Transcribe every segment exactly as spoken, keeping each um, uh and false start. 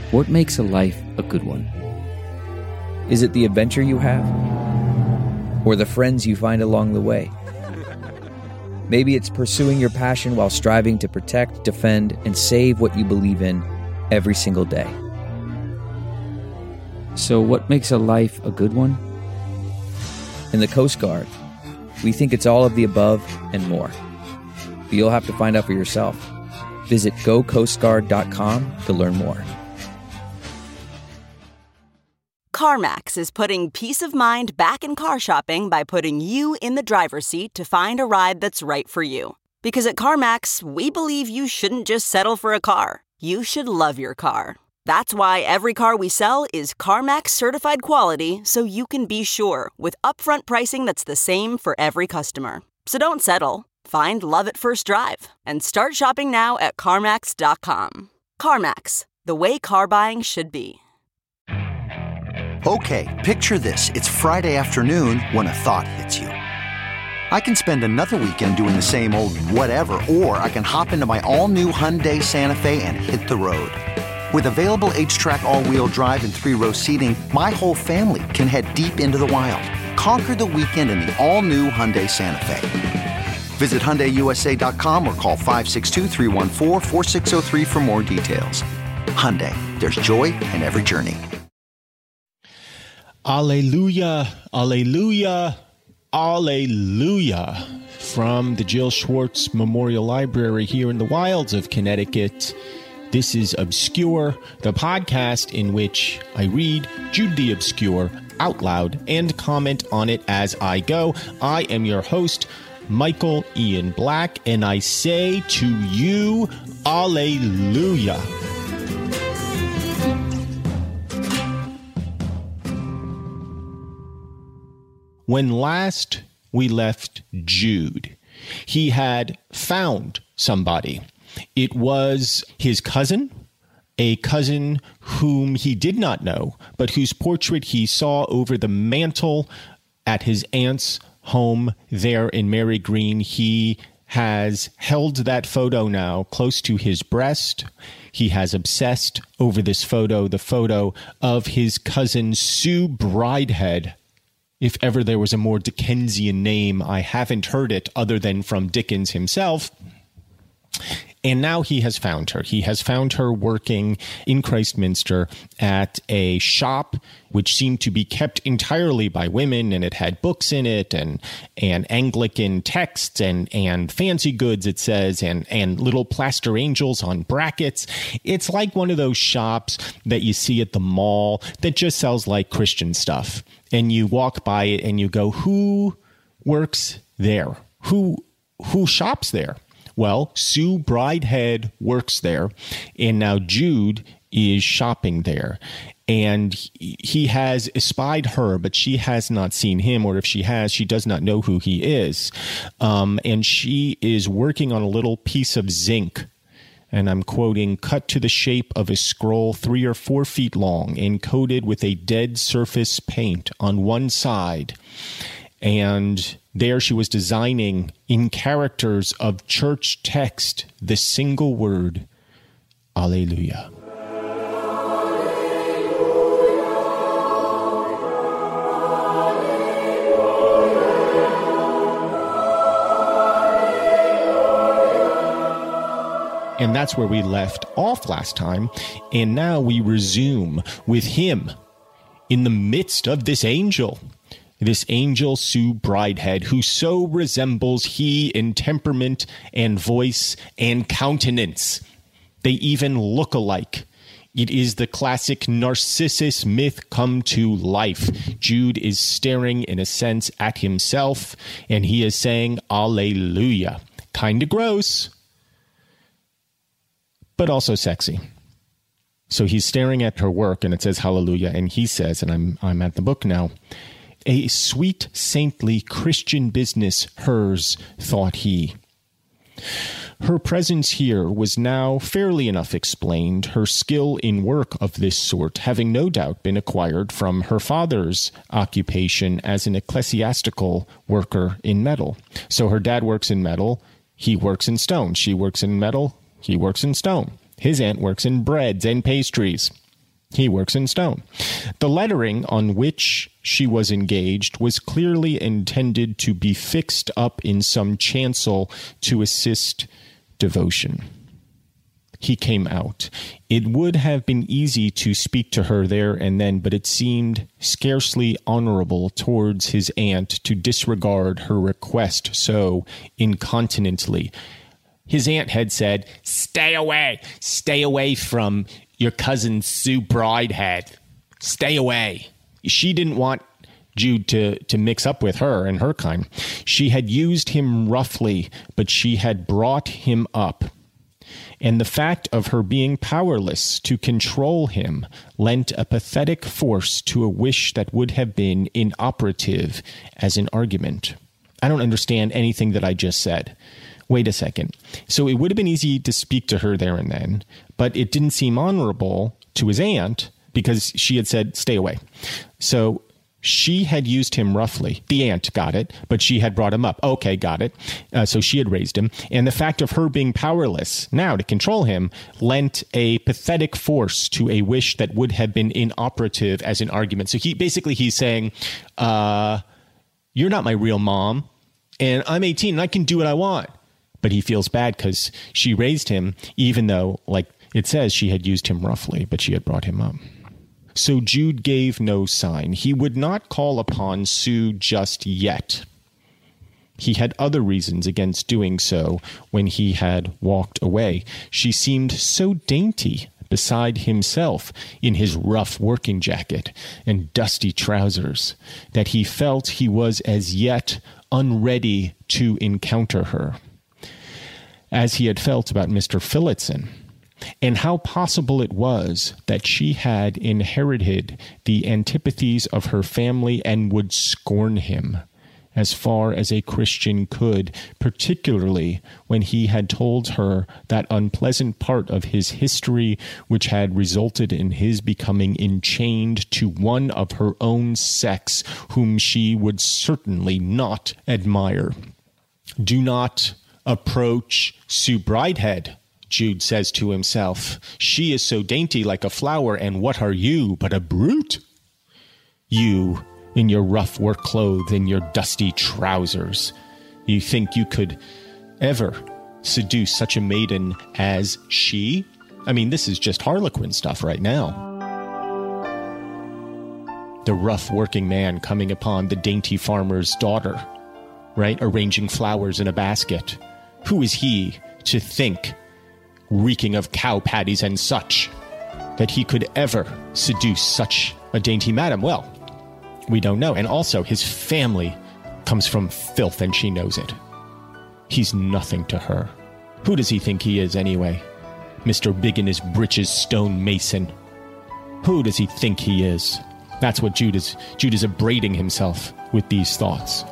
What makes a life a good one? Is it the adventure you have? Or the friends you find along the way? Maybe it's pursuing your passion while striving to protect, defend, and save what you believe in every single day. So what makes a life a good one? In the Coast Guard, we think it's all of the above and more. But you'll have to find out for yourself. Visit go coast guard dot com to learn more. CarMax is putting peace of mind back in car shopping by putting you in the driver's seat to find a ride that's right for you. Because at CarMax, we believe you shouldn't just settle for a car. You should love your car. That's why every car we sell is CarMax certified quality, so you can be sure with upfront pricing that's the same for every customer. So don't settle. Find love at first drive and start shopping now at CarMax dot com. CarMax, the way car buying should be. Okay, picture this. It's Friday afternoon when a thought hits you. I can spend another weekend doing the same old whatever, or I can hop into my all-new Hyundai Santa Fe and hit the road. With available H-Track all-wheel drive and three-row seating, my whole family can head deep into the wild. Conquer the weekend in the all-new Hyundai Santa Fe. Visit Hyundai U S A dot com or call five six two, three one four, four six zero three for more details. Hyundai, there's joy in every journey. Alleluia, alleluia, alleluia. From the Jill Schwartz Memorial Library here in the wilds of Connecticut, this is Obscure, the podcast in which I read Jude the Obscure out loud and comment on it as I go. I am your host, Michael Ian Black, and I say to you, alleluia. When last we left Jude, he had found somebody. It was his cousin, a cousin whom he did not know, but whose portrait he saw over the mantle at his aunt's home there in Mary Green. He has held that photo now close to his breast. He has obsessed over this photo, the photo of his cousin Sue Bridehead. If ever there was a more Dickensian name, I haven't heard it other than from Dickens himself. And now he has found her. He has found her working in Christminster at a shop which seemed to be kept entirely by women, and it had books in it and and Anglican texts and and fancy goods, it says, and and little plaster angels on brackets. It's like one of those shops that you see at the mall that just sells like Christian stuff. And you walk by it and you go, who works there? Who who shops there? Well, Sue Bridehead works there, and now Jude is shopping there. And he has espied her, but she has not seen him, or if she has, she does not know who he is. Um, and she is working on a little piece of zinc, and I'm quoting, cut to the shape of a scroll three or four feet long and coated with a dead surface paint on one side. And there she was designing in characters of church text the single word, Alleluia. And that's where we left off last time. And now we resume with him in the midst of this angel. This angel, Sue Bridehead, who so resembles he in temperament and voice and countenance. They even look alike. It is the classic Narcissus myth come to life. Jude is staring, in a sense, at himself, and he is saying, Alleluia. Kinda gross, but also sexy. So he's staring at her work, and it says Hallelujah, and he says, and I'm I'm at the book now, a sweet, saintly Christian business hers, thought he. Her presence here was now fairly enough explained, her skill in work of this sort having no doubt been acquired from her father's occupation as an ecclesiastical worker in metal. So her dad works in metal, he works in stone. She works in metal, he works in stone. His aunt works in breads and pastries. He works in stone. The lettering on which she was engaged was clearly intended to be fixed up in some chancel to assist devotion. He came out. It would have been easy to speak to her there and then, but it seemed scarcely honorable towards his aunt to disregard her request so incontinently. His aunt had said, "Stay away, stay away from your cousin Sue Bridehead. Stay away." She didn't want Jude to, to mix up with her and her kind. She had used him roughly, but she had brought him up. And the fact of her being powerless to control him lent a pathetic force to a wish that would have been inoperative as an argument. I don't understand anything that I just said. Wait a second. So it would have been easy to speak to her there and then, but it didn't seem honorable to his aunt because she had said, "Stay away." So she had used him roughly. The aunt got it, but she had brought him up. Okay, got it. Uh, so she had raised him. And the fact of her being powerless now to control him lent a pathetic force to a wish that would have been inoperative as an argument. So he basically he's saying, uh, you're not my real mom, and I'm eighteen, and I can do what I want. But he feels bad because she raised him, even though, like it says, she had used him roughly, but she had brought him up. So Jude gave no sign. He would not call upon Sue just yet. He had other reasons against doing so when he had walked away. She seemed so dainty beside himself in his rough working jacket and dusty trousers that he felt he was as yet unready to encounter her, as he had felt about Mister Phillotson, and how possible it was that she had inherited the antipathies of her family and would scorn him as far as a Christian could, particularly when he had told her that unpleasant part of his history which had resulted in his becoming enchained to one of her own sex whom she would certainly not admire. "Do not approach Sue Bridehead," Jude says to himself. "She is so dainty like a flower, and what are you but a brute? You, in your rough work clothes and your dusty trousers. You think you could ever seduce such a maiden as she? I mean, this is just Harlequin stuff right now." The rough working man coming upon the dainty farmer's daughter, right? Arranging flowers in a basket. Who is he to think, reeking of cow patties and such, that he could ever seduce such a dainty madam? Well, we don't know. And also, his family comes from filth, and she knows it. He's nothing to her. Who does he think he is, anyway? Mister Big in his breeches stonemason. Who does he think he is? That's what Jude is. Jude is upbraiding himself with these thoughts.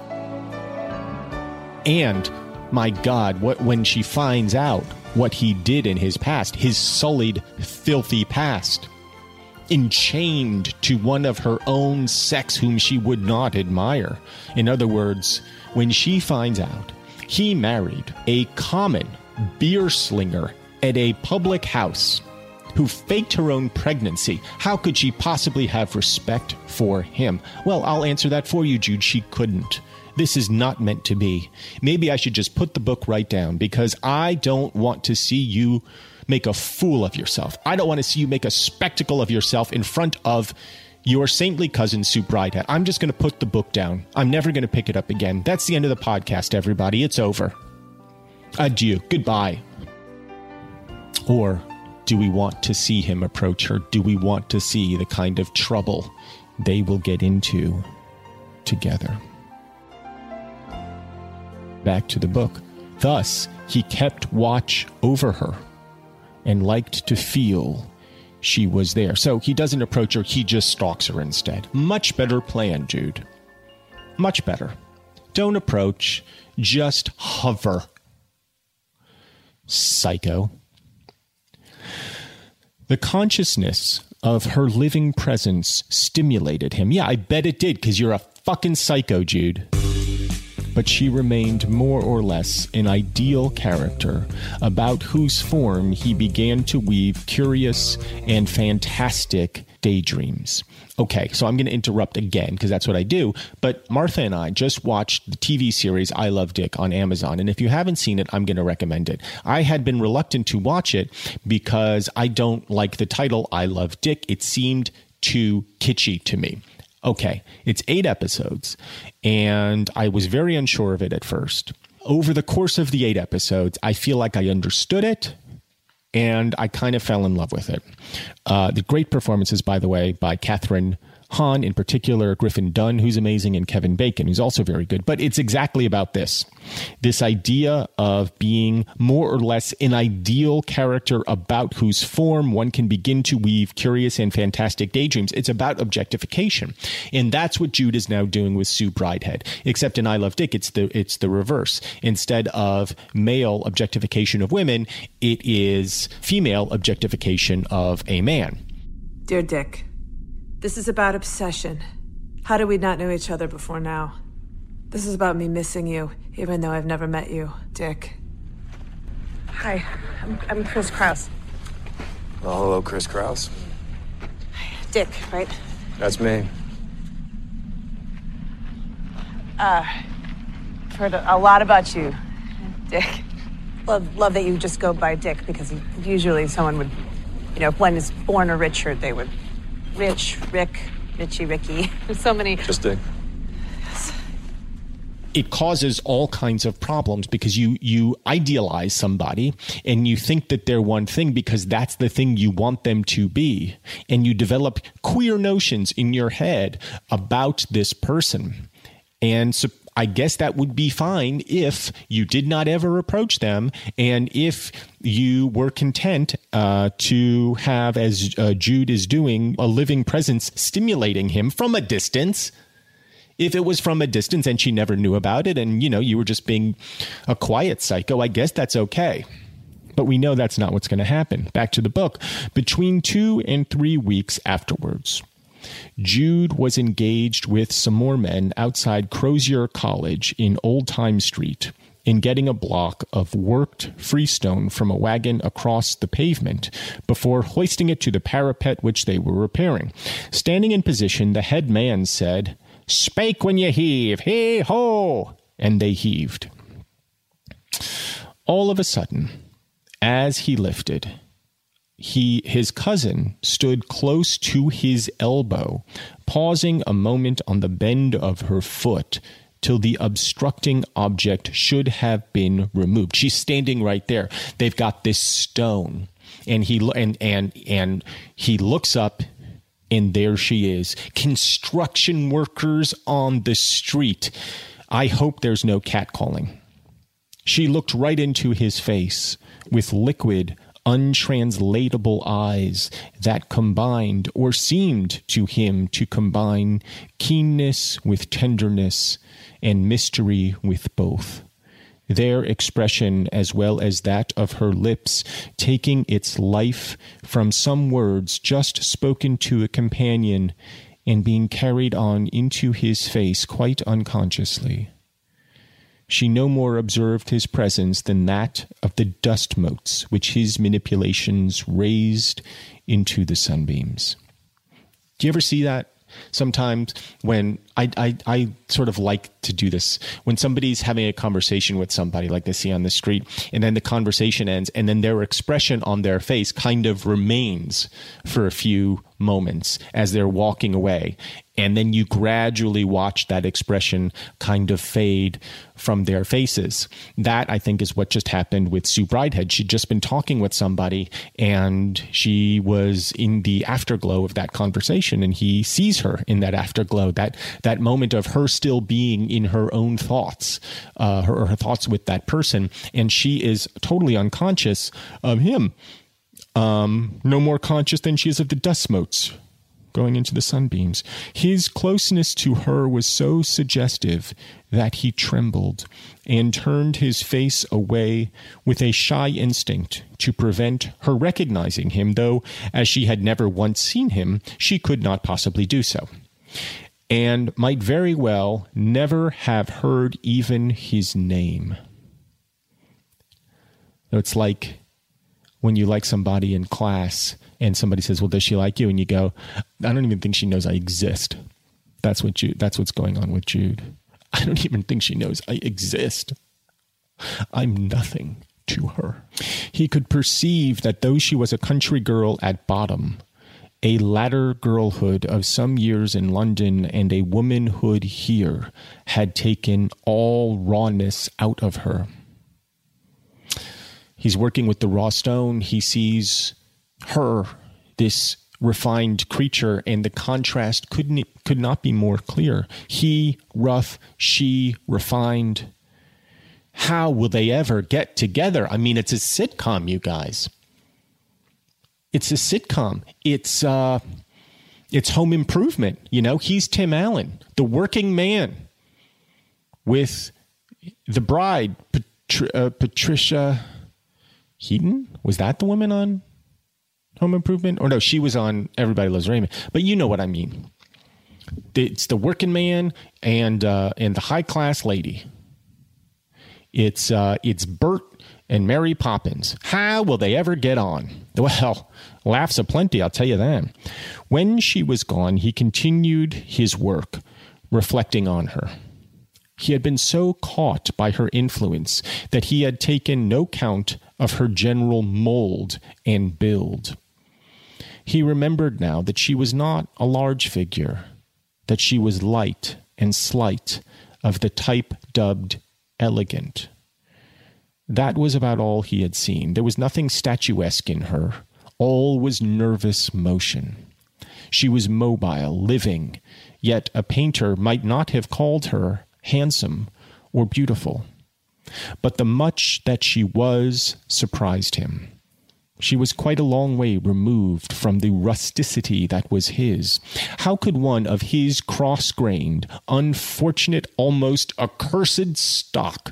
And, my God, what when she finds out what he did in his past, his sullied, filthy past, enchained to one of her own sex whom she would not admire. In other words, when she finds out he married a common beer slinger at a public house who faked her own pregnancy, how could she possibly have respect for him? Well, I'll answer that for you, Jude. She couldn't. This is not meant to be. Maybe I should just put the book right down, because I don't want to see you make a fool of yourself. I don't want to see you make a spectacle of yourself in front of your saintly cousin, Sue Bridehead. I'm just going to put the book down. I'm never going to pick it up again. That's the end of the podcast, everybody. It's over. Adieu. Goodbye. Or do we want to see him approach her? Do we want to see the kind of trouble they will get into together? Back to the book. Thus, he kept watch over her and liked to feel she was there. So he doesn't approach her, he just stalks her instead. Much better plan, Jude. Much better. Don't approach, just hover. Psycho. The consciousness of her living presence stimulated him. Yeah, I bet it did, because you're a fucking psycho, Jude. but she remained more or less an ideal character about whose form he began to weave curious and fantastic daydreams. Okay, so I'm going to interrupt again because that's what I do. But Martha and I just watched the T V series I Love Dick on Amazon. And if you haven't seen it, I'm going to recommend it. I had been reluctant to watch it because I don't like the title I Love Dick. It seemed too kitschy to me. Okay, it's eight episodes, and I was very unsure of it at first. Over the course of the eight episodes, I feel like I understood it, and I kind of fell in love with it. Uh, the great performances, by the way, by Catherine Hahn, in particular, Griffin Dunn, who's amazing, and Kevin Bacon, who's also very good. But it's exactly about this. This idea of being more or less an ideal character about whose form one can begin to weave curious and fantastic daydreams. It's about objectification. And that's what Jude is now doing with Sue Bridehead. Except in I Love Dick, it's the, it's the reverse. Instead of male objectification of women, it is female objectification of a man. Dear Dick, this is about obsession. How did we not know each other before now? This is about me missing you, even though I've never met you, Dick. Hi, I'm, I'm Chris Kraus. Well, hello, Chris Kraus. Dick, right? That's me. Uh, I've heard a lot about you, Dick. Love, love that you just go by Dick, because usually someone would, you know, if one is born a Richard, they would Rich, Rick, Richie, Ricky. There's so many. Just Dick. Yes. It causes all kinds of problems because you you idealize somebody and you think that they're one thing because that's the thing you want them to be. And you develop queer notions in your head about this person. And so I guess that would be fine if you did not ever approach them and if you were content uh, to have, as uh, Jude is doing, a living presence stimulating him from a distance. If it was from a distance and she never knew about it and, you know, you were just being a quiet psycho, I guess that's okay. But we know that's not what's going to happen. Back to the book. Between two and three weeks afterwards, Jude was engaged with some more men outside Crozier College in Old Time Street in getting a block of worked freestone from a wagon across the pavement before hoisting it to the parapet which they were repairing. Standing in position, the head man said, "Spake when you heave, hey-ho!" And they heaved. All of a sudden, as he lifted, He, his cousin stood close to his elbow, pausing a moment on the bend of her foot till the obstructing object should have been removed. She's standing right there. They've got this stone, and he and and and he looks up, and there she is. Construction workers on the street. I hope there's no catcalling. She looked right into his face with liquid, untranslatable eyes that combined, or seemed to him to combine, keenness with tenderness and mystery with both. Their expression, as well as that of her lips, taking its life from some words just spoken to a companion and being carried on into his face quite unconsciously. She no more observed his presence than that of the dust motes which his manipulations raised into the sunbeams. Do you ever see that? Sometimes when I, I, I sort of like to do this, when somebody's having a conversation with somebody like they see on the street, and then the conversation ends, and then their expression on their face kind of remains for a few moments as they're walking away. And then you gradually watch that expression kind of fade from their faces. That, I think, is what just happened with Sue Bridehead. She'd just been talking with somebody, and she was in the afterglow of that conversation, and he sees her in that afterglow, that that moment of her still being in her own thoughts, uh, her, her thoughts with that person, and she is totally unconscious of him. Um, no more conscious than she is of the dust motes going into the sunbeams. His closeness to her was so suggestive that he trembled and turned his face away with a shy instinct to prevent her recognizing him, though, as she had never once seen him, she could not possibly do so. and might very well never have heard even his name. It's like when you like somebody in class and somebody says, well, does she like you? And you go, I don't even think she knows I exist. That's what Jude, that's what's going on with Jude. I don't even think she knows I exist. I'm nothing to her. He could perceive that though she was a country girl at bottom, a latter girlhood of some years in London and a womanhood here had taken all rawness out of her. He's working with the raw stone. He sees her, this refined creature, and the contrast couldn't could not be more clear. He rough, she refined. How will they ever get together? I mean, it's a sitcom, you guys. It's a sitcom. It's uh, it's Home Improvement. You know, he's Tim Allen, the working man, with the bride, Patri- uh, Patricia Heaton. Was that the woman on Home Improvement? Or no, she was on Everybody Loves Raymond. But you know what I mean. It's the working man and uh, and the high class lady. It's uh, it's Bert and Mary Poppins. How will they ever get on? Well, laughs aplenty, I'll tell you that. When she was gone, he continued his work, reflecting on her. He had been so caught by her influence that he had taken no count of her general mold and build. He remembered now that she was not a large figure, that she was light and slight, of the type dubbed elegant. That was about all he had seen. There was nothing statuesque in her. All was nervous motion. She was mobile, living, yet a painter might not have called her handsome or beautiful. But the much that she was surprised him. She was quite a long way removed from the rusticity that was his. How could one of his cross-grained, unfortunate, almost accursed stock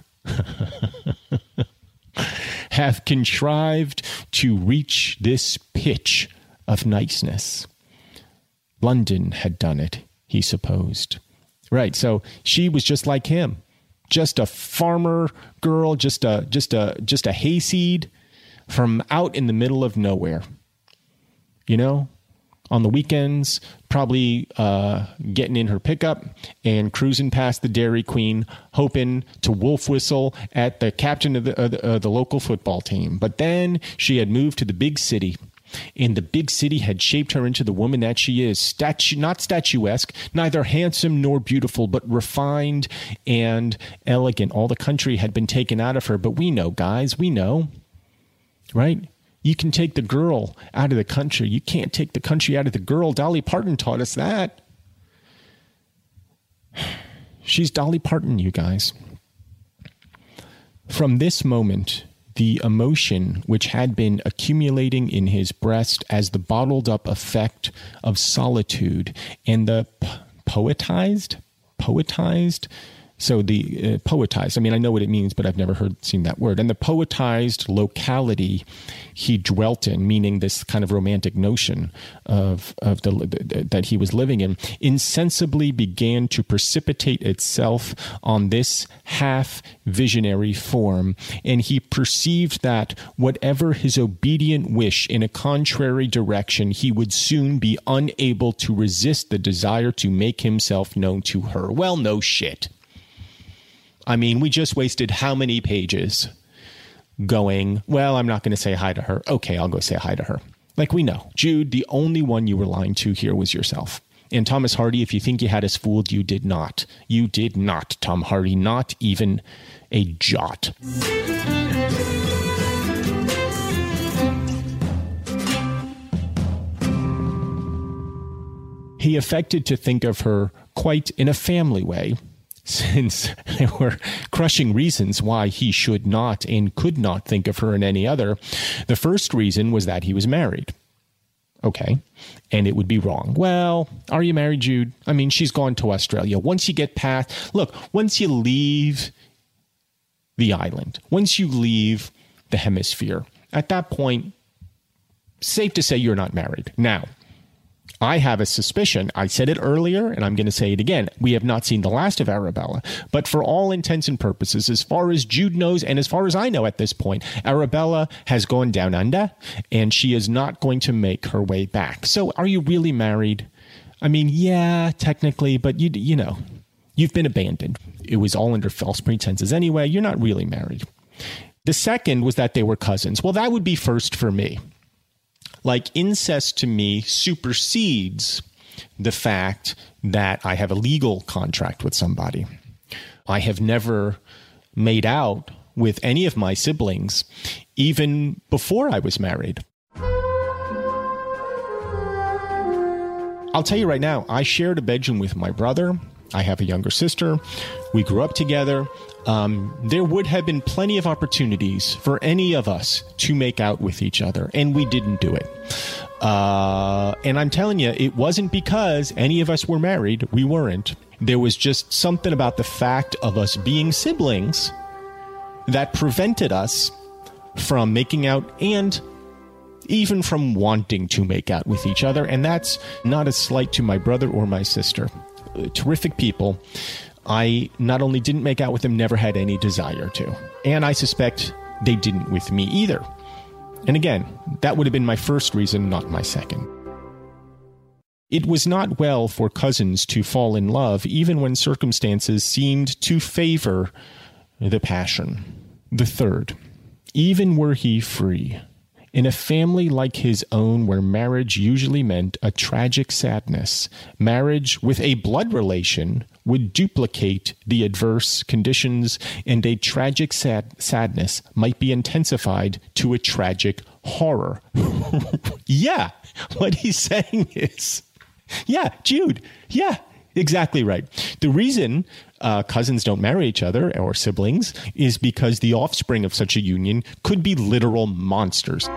have contrived to reach this pitch of niceness? London had done it, he supposed. Right, so she was just like him. Just a farmer girl, just a just a just a hayseed from out in the middle of nowhere. You know, on the weekends, probably uh, getting in her pickup and cruising past the Dairy Queen, hoping to wolf whistle at the captain of the, uh, the, uh, the local football team. But then she had moved to the big city, and the big city had shaped her into the woman that she is. Statu- not statuesque, neither handsome nor beautiful, but refined and elegant. All the country had been taken out of her, but we know, guys, we know, right? You can take the girl out of the country. You can't take the country out of the girl. Dolly Parton taught us that. She's Dolly Parton, you guys. From this moment, the emotion which had been accumulating in his breast as the bottled up effect of solitude and the p- poetized, poetized, So the uh, poetized, I mean, I know what it means, but I've never heard seen that word. And the poetized locality he dwelt in, meaning this kind of romantic notion of of the, the that he was living in, insensibly began to precipitate itself on this half visionary form. And he perceived that whatever his obedient wish in a contrary direction, he would soon be unable to resist the desire to make himself known to her. Well, no shit. I mean, we just wasted how many pages going, well, I'm not going to say hi to her. Okay, I'll go say hi to her. Like, we know. Jude, the only one you were lying to here was yourself. And Thomas Hardy, if you think you had us fooled, you did not. You did not, Tom Hardy, not even a jot. He affected to think of her quite in a family way, since there were crushing reasons why he should not and could not think of her in any other. The first reason was that he was married. Okay. And it would be wrong. Well, are you married, Jude? I mean, she's gone to Australia. Once you get past, look, once you leave the island, once you leave the hemisphere, at that point, safe to say you're not married. Now, I have a suspicion. I said it earlier, and I'm going to say it again. We have not seen the last of Arabella. But for all intents and purposes, as far as Jude knows, and as far as I know at this point, Arabella has gone down under, and she is not going to make her way back. So are you really married? I mean, yeah, technically, but you you know, you've been abandoned. It was all under false pretenses anyway. You're not really married. The second was that they were cousins. Well, that would be first for me. Like, incest to me supersedes the fact that I have a legal contract with somebody. I have never made out with any of my siblings, even before I was married. I'll tell you right now, I shared a bedroom with my brother. I have a younger sister. We grew up together. Um, there would have been plenty of opportunities for any of us to make out with each other, and we didn't do it. Uh, and I'm telling you, it wasn't because any of us were married. We weren't. There was just something about the fact of us being siblings that prevented us from making out and even from wanting to make out with each other. And that's not a slight to my brother or my sister. Terrific people. I not only didn't make out with them, never had any desire to. And I suspect they didn't with me either. And again, that would have been my first reason, not my second. It was not well for cousins to fall in love, even when circumstances seemed to favor the passion. The third, even were he free, in a family like his own where marriage usually meant a tragic sadness, marriage with a blood relation would duplicate the adverse conditions, and a tragic sad- sadness might be intensified to a tragic horror. Yeah, what he's saying is, yeah, Jude, yeah, exactly right. The reason uh, cousins don't marry each other or siblings is because the offspring of such a union could be literal monsters.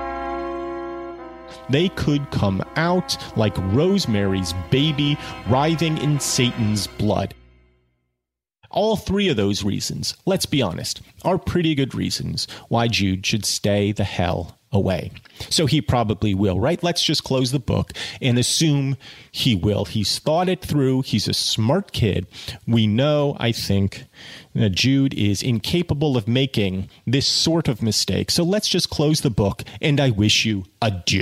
They could come out like Rosemary's baby writhing in Satan's blood. All three of those reasons, let's be honest, are pretty good reasons why Jude should stay the hell away. So he probably will, right? Let's just close the book and assume he will. He's thought it through. He's a smart kid. We know, I think, that Jude is incapable of making this sort of mistake. So let's just close the book, and I wish you adieu.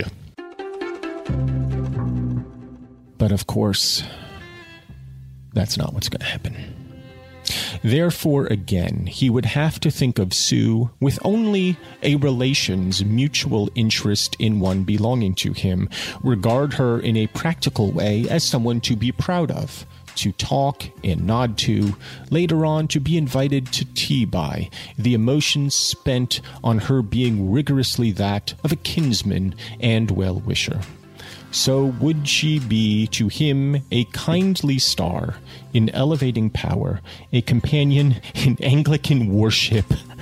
But of course, that's not what's going to happen. Therefore, again, he would have to think of Sue with only a relation's mutual interest in one belonging to him, regard her in a practical way as someone to be proud of, to talk and nod to, later on to be invited to tea by, the emotions spent on her being rigorously that of a kinsman and well-wisher. So would she be to him a kindly star in elevating power, a companion in Anglican worship,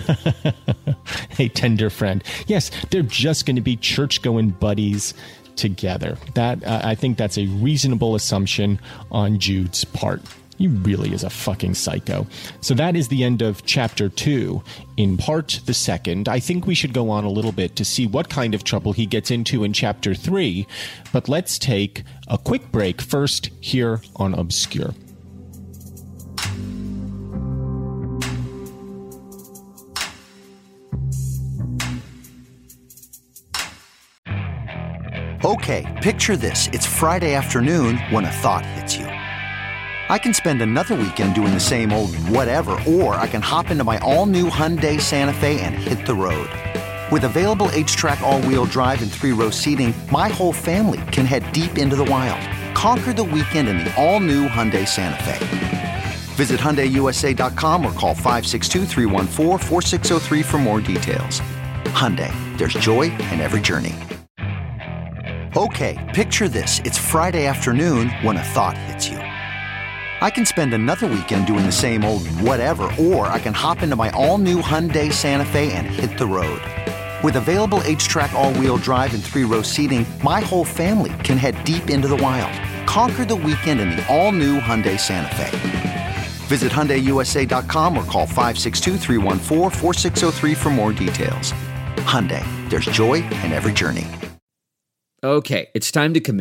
a tender friend. Yes, they're just going to be church-going buddies together. That uh, I think that's a reasonable assumption on Jude's part. He really is a fucking psycho. So that is the end of chapter two. In part the second, I think we should go on a little bit to see what kind of trouble he gets into in chapter three. But let's take a quick break first here on Obscure. Okay, picture this. It's Friday afternoon when a thought hits you. I can spend another weekend doing the same old whatever, or I can hop into my all-new Hyundai Santa Fe and hit the road. With available H-Track all-wheel drive and three-row seating, my whole family can head deep into the wild. Conquer the weekend in the all-new Hyundai Santa Fe. Visit Hyundai U S A dot com or call five six two, three one four, four six zero three for more details. Hyundai, there's joy in every journey. Okay, picture this. It's Friday afternoon when a thought hits you. I can spend another weekend doing the same old whatever, or I can hop into my all-new Hyundai Santa Fe and hit the road. With available H-Track all-wheel drive and three-row seating, my whole family can head deep into the wild. Conquer the weekend in the all-new Hyundai Santa Fe. Visit Hyundai U S A dot com or call five six two, three one four, four six zero three for more details. Hyundai, there's joy in every journey. Okay, it's time to commit.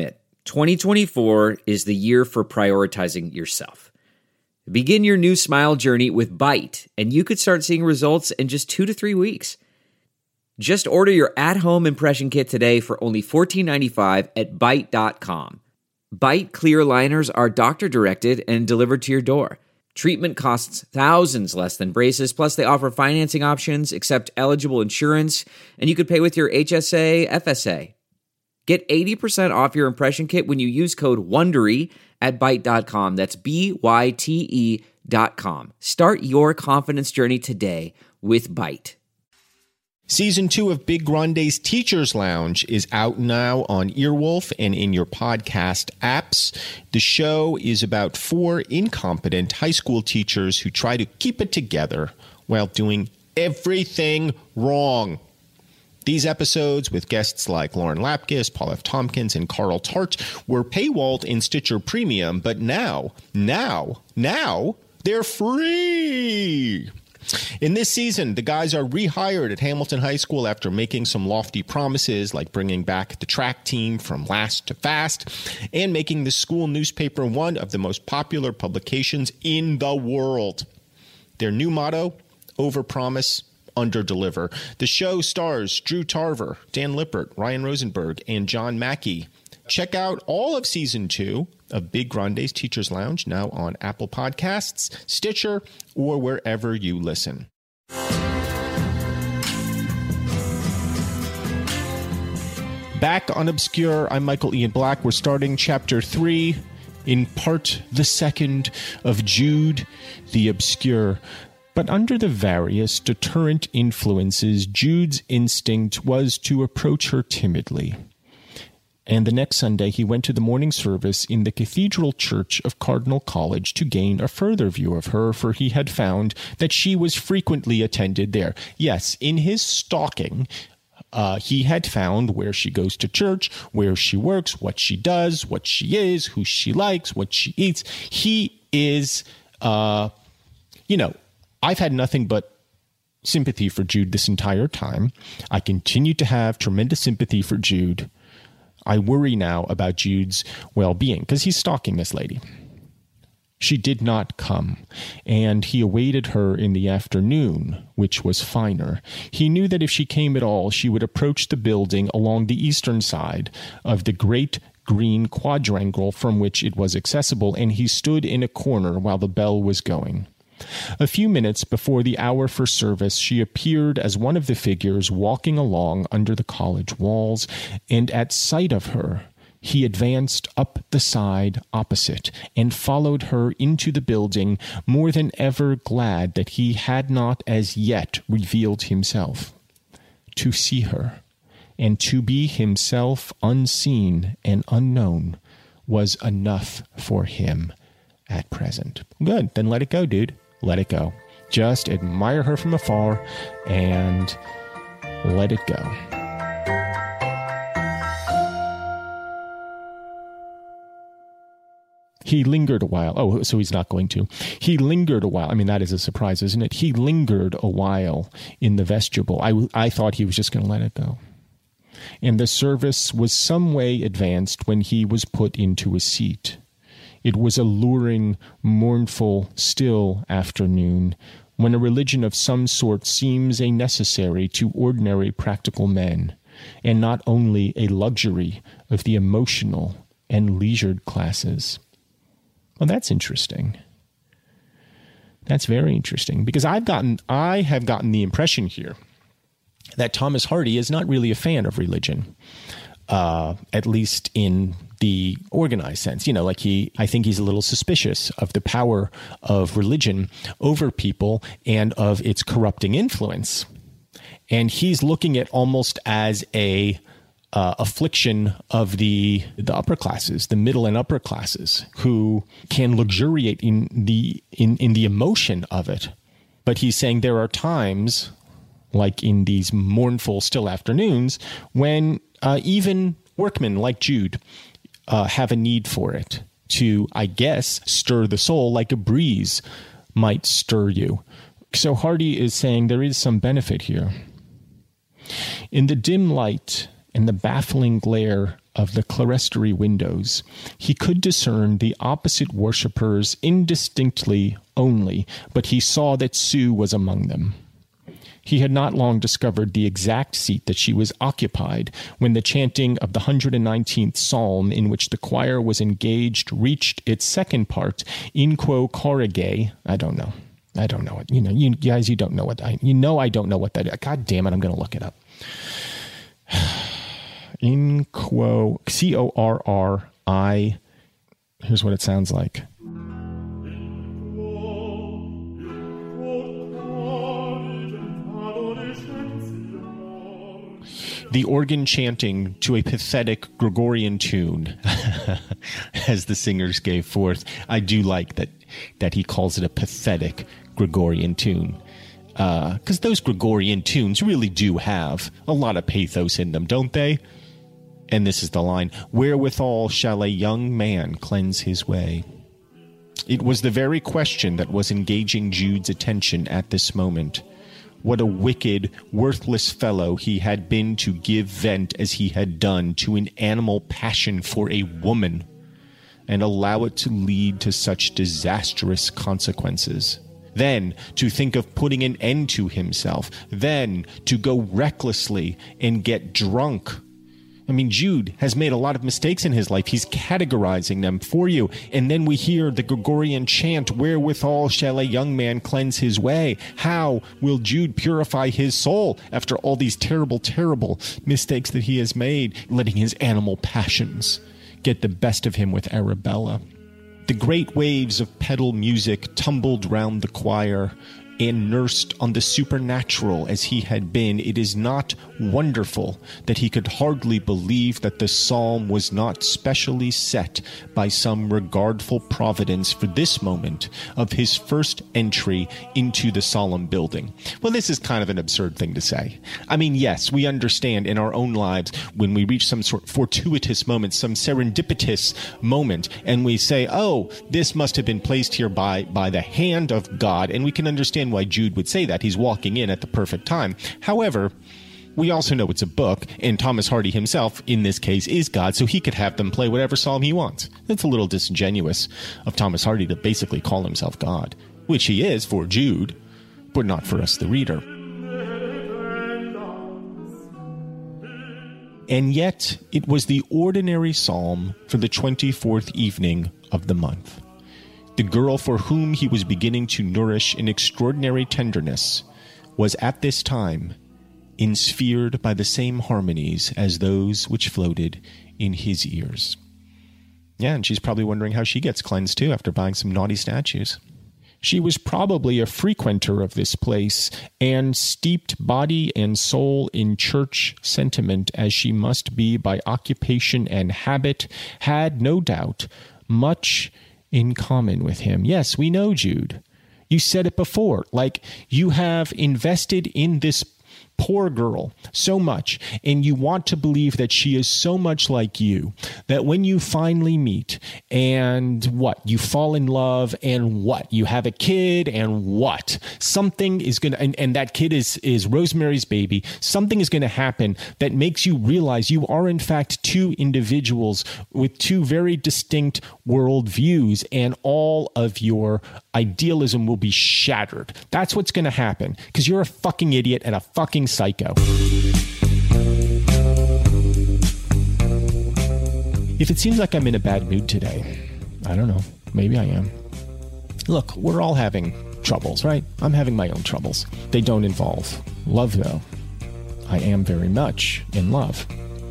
twenty twenty-four is the year for prioritizing yourself. Begin your new smile journey with Byte, and you could start seeing results in just two to three weeks. Just order your at-home impression kit today for only fourteen ninety-five at byte dot com. Byte clear liners are doctor-directed and delivered to your door. Treatment costs thousands less than braces, plus they offer financing options, accept eligible insurance, and you could pay with your H S A, F S A. Get eighty percent off your impression kit when you use code WONDERY at byte dot com. That's B Y T E dot com. Start your confidence journey today with Byte. Season two of Big Grande's Teacher's Lounge is out now on Earwolf and in your podcast apps. The show is about four incompetent high school teachers who try to keep it together while doing everything wrong. These episodes, with guests like Lauren Lapkus, Paul F. Tompkins, and Carl Tart, were paywalled in Stitcher Premium, but now, now, now, they're free! In this season, the guys are rehired at Hamilton High School after making some lofty promises, like bringing back the track team from last to fast, and making the school newspaper one of the most popular publications in the world. Their new motto, overpromise, underdeliver. The show stars Drew Tarver, Dan Lippert, Ryan Rosenberg, and John Mackey. Check out all of season two of Big Grande's Teacher's Lounge now on Apple Podcasts, Stitcher, or wherever you listen. Back on Obscure, I'm Michael Ian Black. We're starting chapter three in part the second of Jude the Obscure. But under the various deterrent influences, Jude's instinct was to approach her timidly. And the next Sunday, he went to the morning service in the Cathedral Church of Cardinal College to gain a further view of her, for he had found that she was frequently attended there. Yes, in his stalking, uh, he had found where she goes to church, where she works, what she does, what she is, who she likes, what she eats. He is, uh, you know, I've had nothing but sympathy for Jude this entire time. I continue to have tremendous sympathy for Jude. I worry now about Jude's well-being because he's stalking this lady. She did not come, and he awaited her in the afternoon, which was finer. He knew that if she came at all, she would approach the building along the eastern side of the great green quadrangle from which it was accessible, and he stood in a corner while the bell was going. A few minutes before the hour for service, she appeared as one of the figures walking along under the college walls, and at sight of her, he advanced up the side opposite and followed her into the building, more than ever glad that he had not as yet revealed himself. To see her, and to be himself unseen and unknown, was enough for him at present. Good, then let it go, dude. Let it go. Just admire her from afar and let it go. He lingered a while. Oh, so he's not going to. He lingered a while. I mean, that is a surprise, isn't it? He lingered a while in the vestibule. I, I thought he was just going to let it go. And the service was some way advanced when he was put into a seat. It was a luring, mournful, still afternoon, when a religion of some sort seems a necessary to ordinary practical men, and not only a luxury of the emotional and leisured classes. Well, that's interesting. That's very interesting, because I've gotten, I have gotten the impression here that Thomas Hardy is not really a fan of religion. Uh, at least in the organized sense. You know, like he, I think he's a little suspicious of the power of religion over people and of its corrupting influence. And he's looking at almost as a uh, affliction of the the upper classes, the middle and upper classes, who can luxuriate in the in, in the emotion of it. But he's saying there are times, like in these mournful still afternoons, when Uh, even workmen like Jude uh, have a need for it to, I guess, stir the soul like a breeze might stir you. So Hardy is saying there is some benefit here. In the dim light and the baffling glare of the clerestory windows, he could discern the opposite worshippers indistinctly only, but he saw that Sue was among them. He had not long discovered the exact seat that she was occupied when the chanting of the one hundred nineteenth Psalm, in which the choir was engaged, reached its second part, In quo corrige. I don't know. I don't know it. You know, you guys, you don't know what I, you know, I don't know what that is. God damn it. I'm going to look it up. In quo, C O R R I. Here's what it sounds like. The organ chanting to a pathetic Gregorian tune, as the singers gave forth. I do like that that he calls it a pathetic Gregorian tune. Because uh, those Gregorian tunes really do have a lot of pathos in them, don't they? And this is the line, wherewithal shall a young man cleanse his way? It was the very question that was engaging Jude's attention at this moment. What a wicked, worthless fellow he had been to give vent as he had done to an animal passion for a woman, and allow it to lead to such disastrous consequences. Then to think of putting an end to himself. Then to go recklessly and get drunk. I mean, Jude has made a lot of mistakes in his life. He's categorizing them for you. And then we hear the Gregorian chant, wherewithal shall a young man cleanse his way? How will Jude purify his soul after all these terrible, terrible mistakes that he has made, letting his animal passions get the best of him with Arabella? The great waves of pedal music tumbled round the choir, and nursed on the supernatural as he had been, it is not wonderful that he could hardly believe that the psalm was not specially set by some regardful providence for this moment of his first entry into the solemn building. Well, this is kind of an absurd thing to say. I mean, yes, we understand in our own lives when we reach some sort of fortuitous moment, some serendipitous moment, and we say, oh, this must have been placed here by, by the hand of God, and we can understand why Jude would say that. He's walking in at the perfect time. However, we also know it's a book, and Thomas Hardy himself, in this case, is God, so he could have them play whatever psalm he wants. It's a little disingenuous of Thomas Hardy to basically call himself God, which he is for Jude, but not for us, the reader. And yet, it was the ordinary psalm for the twenty-fourth evening of the month. The girl for whom he was beginning to nourish an extraordinary tenderness was at this time ensphered by the same harmonies as those which floated in his ears. Yeah, and she's probably wondering how she gets cleansed too after buying some naughty statues. She was probably a frequenter of this place, and steeped body and soul in church sentiment as she must be by occupation and habit, had no doubt much in common with him. Yes, we know, Jude. You said it before. Like, you have invested in this poor girl so much, and you want to believe that she is so much like you, that when you finally meet and what, you fall in love, and what, you have a kid, and what, something is going to, and, and that kid is, is Rosemary's baby, something is going to happen that makes you realize you are in fact two individuals with two very distinct world views, and all of your idealism will be shattered. That's what's going to happen, because you're a fucking idiot and a fucking psycho. If it seems like I'm in a bad mood today, I don't know. Maybe I am. Look, we're all having troubles, right? I'm having my own troubles. They don't involve love, though. I am very much in love.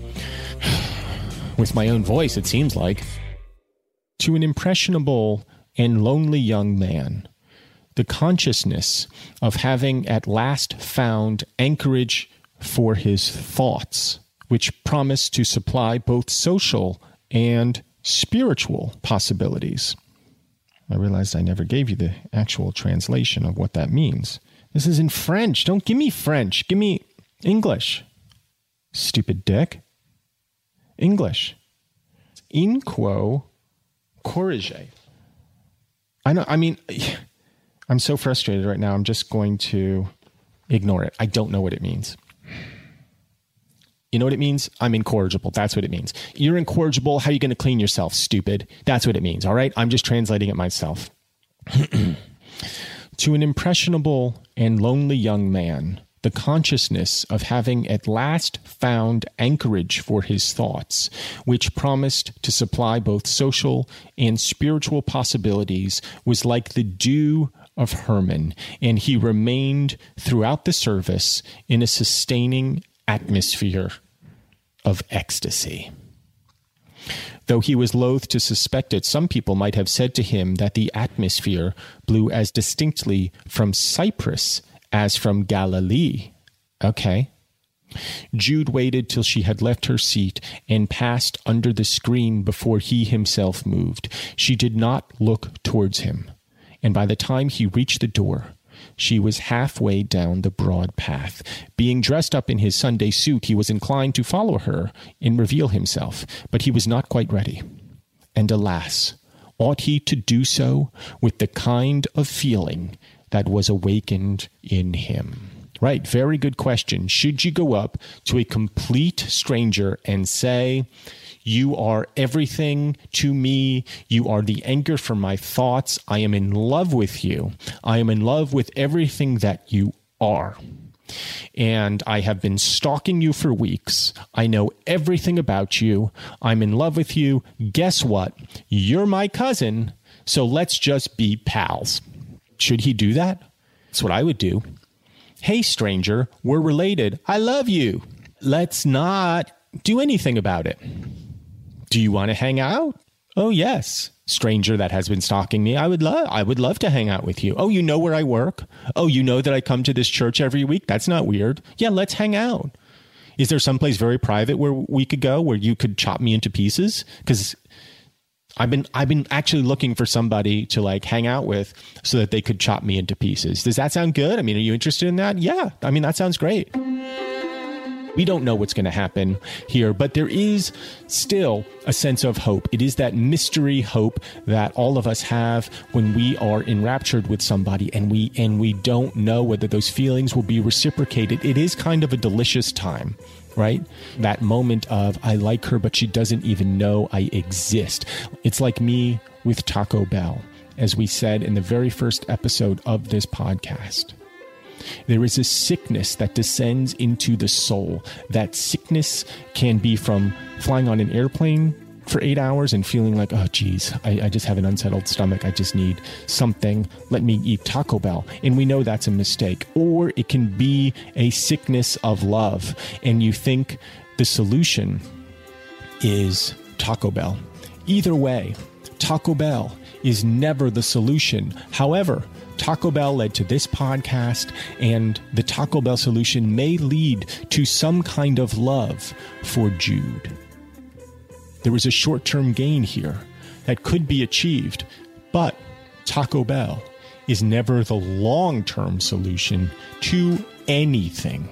With my own voice, it seems like. To an impressionable and lonely young man, the consciousness of having at last found anchorage for his thoughts, which promise to supply both social and spiritual possibilities. I realized I never gave you the actual translation of what that means. This is in French. Don't give me French. Give me English. Stupid dick. English. In quo corrige. I know, I mean... I'm so frustrated right now, I'm just going to ignore it. I don't know what it means. You know what it means? I'm incorrigible. That's what it means. You're incorrigible. How are you going to clean yourself, stupid? That's what it means, all right? I'm just translating it myself. To an impressionable and lonely young man, the consciousness of having at last found anchorage for his thoughts, which promised to supply both social and spiritual possibilities, was like the dew of Hermon, and he remained throughout the service in a sustaining atmosphere of ecstasy. Though he was loath to suspect it, some people might have said to him that the atmosphere blew as distinctly from Cyprus as from Galilee. Okay. Jude waited till she had left her seat and passed under the screen before he himself moved. She did not look towards him, and by the time he reached the door, she was halfway down the broad path. Being dressed up in his Sunday suit, he was inclined to follow her and reveal himself, but he was not quite ready. And alas, ought he to do so with the kind of feeling that was awakened in him? Right, very good question. Should you go up to a complete stranger and say, "You are everything to me. You are the anchor for my thoughts. I am in love with you. I am in love with everything that you are. And I have been stalking you for weeks. I know everything about you. I'm in love with you. Guess what? You're my cousin, so let's just be pals." Should he do that? That's what I would do. "Hey, stranger, we're related. I love you. Let's not do anything about it. Do you want to hang out?" "Oh, yes. Stranger that has been stalking me, I would love I would love to hang out with you." "Oh, you know where I work? Oh, you know that I come to this church every week? That's not weird. Yeah, let's hang out. Is there someplace very private where we could go where you could chop me into pieces? Because I've been I've been actually looking for somebody to like hang out with so that they could chop me into pieces. Does that sound good? I mean, are you interested in that?" "Yeah. I mean, that sounds great." We don't know what's going to happen here, but there is still a sense of hope. It is that mystery hope that all of us have when we are enraptured with somebody and we and we don't know whether those feelings will be reciprocated. It is kind of a delicious time, right? That moment of, I like her, but she doesn't even know I exist. It's like me with Taco Bell, as we said in the very first episode of this podcast. There is a sickness that descends into the soul. That sickness can be from flying on an airplane for eight hours and feeling like, oh, geez, I, I just have an unsettled stomach. I just need something. Let me eat Taco Bell. And we know that's a mistake. Or it can be a sickness of love. And you think the solution is Taco Bell. Either way, Taco Bell is never the solution. However, Taco Bell led to this podcast, and the Taco Bell solution may lead to some kind of love for Jude. There is a short-term gain here that could be achieved, but Taco Bell is never the long-term solution to anything.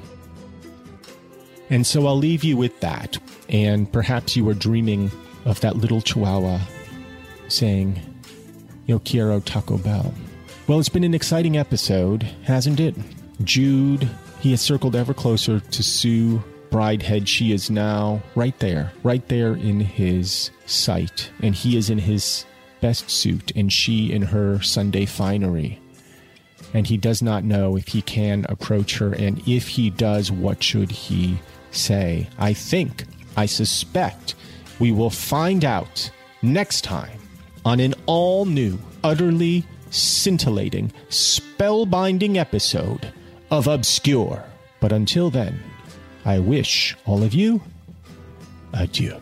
And so I'll leave you with that, and perhaps you are dreaming of that little chihuahua saying, "Yo quiero Taco Bell." Well, it's been an exciting episode, hasn't it? Jude, he has circled ever closer to Sue Bridehead. She is now right there, right there in his sight. And he is in his best suit, and she in her Sunday finery. And he does not know if he can approach her, and if he does, what should he say? I think, I suspect, we will find out next time on an all-new, utterly scintillating, spellbinding episode of Obscure. But until then, I wish all of you adieu.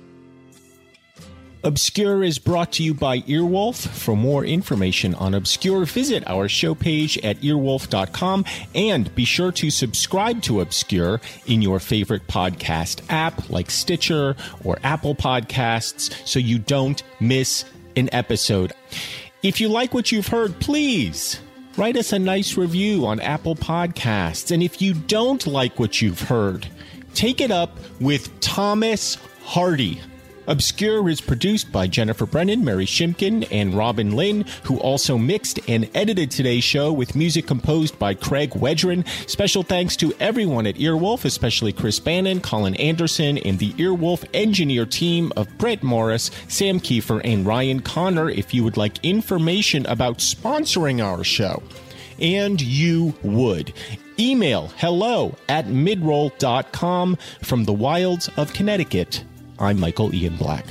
Obscure is brought to you by Earwolf. For more information on Obscure, visit our show page at earwolf dot com, and be sure to subscribe to Obscure in your favorite podcast app like Stitcher or Apple Podcasts so you don't miss an episode. If you like what you've heard, please write us a nice review on Apple Podcasts. And if you don't like what you've heard, take it up with Thomas Hardy Obscure is produced by Jennifer Brennan, Mary Shimkin, and Robin Lynn, who also mixed and edited today's show with music composed by Craig Wedren. Special thanks to everyone at Earwolf, especially Chris Bannon, Colin Anderson, and the Earwolf engineer team of Brett Morris, Sam Kiefer, and Ryan Connor. If you would like information about sponsoring our show, and you would, email hello at midroll dot com. From the wilds of Connecticut, I'm Michael Ian Black.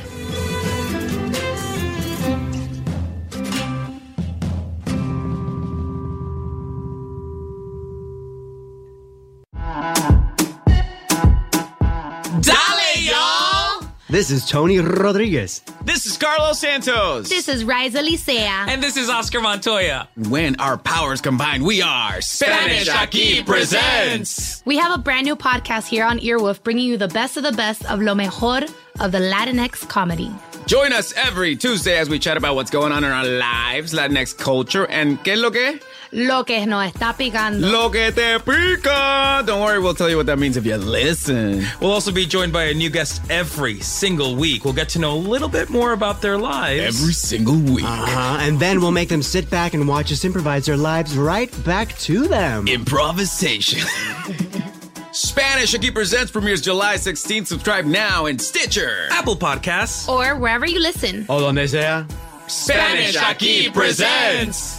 Dale, y'all! This is Tony Rodriguez. This is Carlos Santos. This is Riza Licea. And this is Oscar Montoya. When our powers combine, we are Spanish Aquí Presents. We have a brand new podcast here on Earwolf, bringing you the best of the best of lo mejor of the Latinx comedy. Join us every Tuesday as we chat about what's going on in our lives, Latinx culture, and ¿qué es lo que? Lo que nos está picando. Lo que te pica. Don't worry, we'll tell you what that means if you listen. We'll also be joined by a new guest every single week. We'll get to know a little bit more about their lives. Every single week. Uh-huh. And then we'll make them sit back and watch us improvise their lives right back to them. Improvisation. Spanish Aquí Presents premieres July sixteenth. Subscribe now in Stitcher, Apple Podcasts, or wherever you listen. O donde sea. Spanish Aquí Presents.